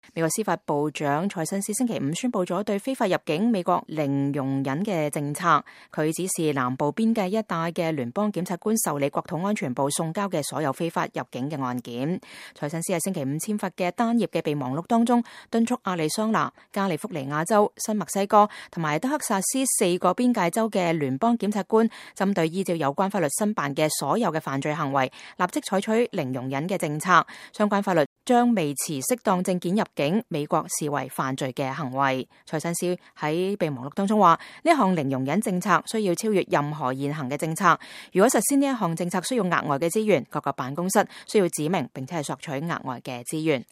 美國司法部長蔡新斯星期五宣布咗對非法入境美國零容忍嘅政策。佢指示南部邊界一帶嘅聯邦檢察官受理國土安全部送交嘅所有非法入境嘅案件。蔡新斯喺星期五簽發嘅單頁嘅備忘錄當中，敦促亞利桑那、加利福尼亞州、新墨西哥同埋德克薩斯4個邊界州嘅聯邦檢察官，針對依照有關法律申辦嘅所有嘅犯罪行為，立即採取零容忍嘅政策。相關法律將未持適當證件入境美國視為犯罪嘅行為。蔡新斯喺備忘錄當中話，呢一項零容忍政策需要超越任何現行嘅政策。如果實施呢一項政策需要額外嘅資源，各個辦公室需要指明並且係索取額外嘅資源。